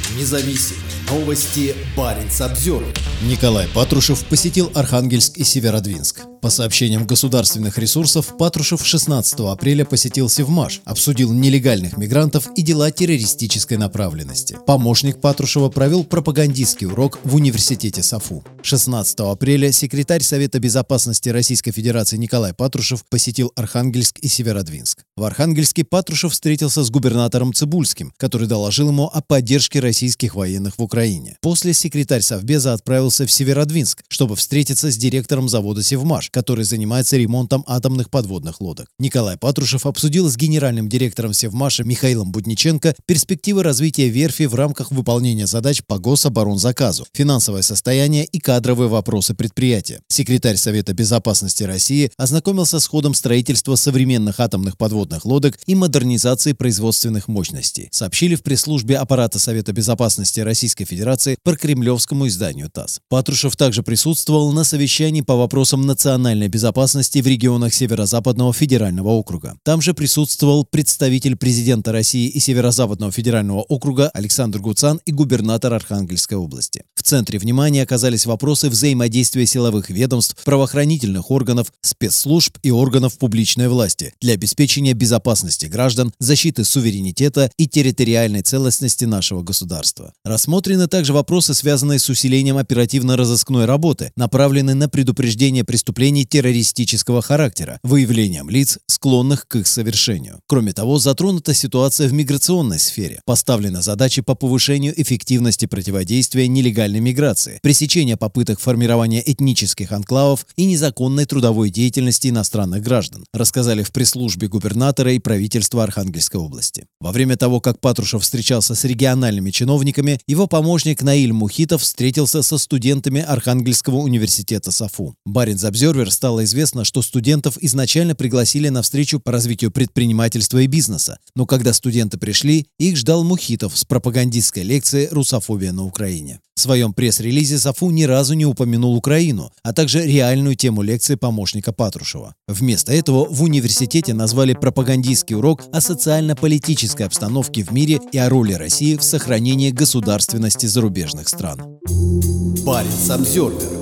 Независимые новости. Баренц-Обзервер. Николай Патрушев посетил Архангельск и Северодвинск. По сообщениям государственных ресурсов, Патрушев 16 апреля посетил Севмаш, обсудил нелегальных мигрантов и дела террористической направленности. Помощник Патрушева провел пропагандистский урок в университете САФУ. 16 апреля секретарь Совета безопасности Российской Федерации Николай Патрушев посетил Архангельск и Северодвинск. В Архангельске Патрушев встретился с губернатором Цыбульским, который доложил ему о поддержке российских военных в Украине. После секретарь Совбеза отправился в Северодвинск, чтобы встретиться с директором завода «Севмаш», который занимается ремонтом атомных подводных лодок. Николай Патрушев обсудил с генеральным директором Севмаша Михаилом Будниченко перспективы развития верфи в рамках выполнения задач по гособоронзаказу, финансовое состояние и кадровые вопросы предприятия. Секретарь Совета безопасности России ознакомился с ходом строительства современных атомных подводных лодок и модернизации производственных мощностей, сообщили в пресс-службе аппарата Совета безопасности Российской Федерации прокремлевскому изданию ТАСС. Патрушев также присутствовал на совещании по вопросам национальной безопасности в регионах Северо-Западного федерального округа. Там же присутствовал представитель президента России и Северо-Западного федерального округа Александр Гуцан и губернатор Архангельской области. В центре внимания оказались вопросы взаимодействия силовых ведомств, правоохранительных органов, спецслужб и органов публичной власти для обеспечения безопасности граждан, защиты суверенитета и территориальной целостности нашего государства. Рассмотрены также вопросы, связанные с усилением оперативно-розыскной работы, направленные на предупреждение преступлений террористического характера, выявлением лиц, склонных к их совершению. Кроме того, затронута ситуация в миграционной сфере. Поставлены задачи по повышению эффективности противодействия нелегальной миграции, пресечения попыток формирования этнических анклавов и незаконной трудовой деятельности иностранных граждан, рассказали в пресс-службе губернатора и правительства Архангельской области. Во время того, как Патрушев встречался с региональными чиновниками, его помощник Наиль Мухитов встретился со студентами Архангельского университета САФУ. Баренц-Обзервер стало известно, что студентов изначально пригласили на встречу по развитию предпринимательства и бизнеса, но когда студенты пришли, их ждал Мухитов с пропагандистской лекцией «Русофобия на Украине». В своем пресс-релизе САФУ ни разу не упомянул Украину, а также реальную тему лекции помощника Патрушева. Вместо этого в университете назвали пропагандистский урок о социально-политической обстановке в мире и о роли России в сохранении государственности зарубежных стран. Баренц-Обзервер.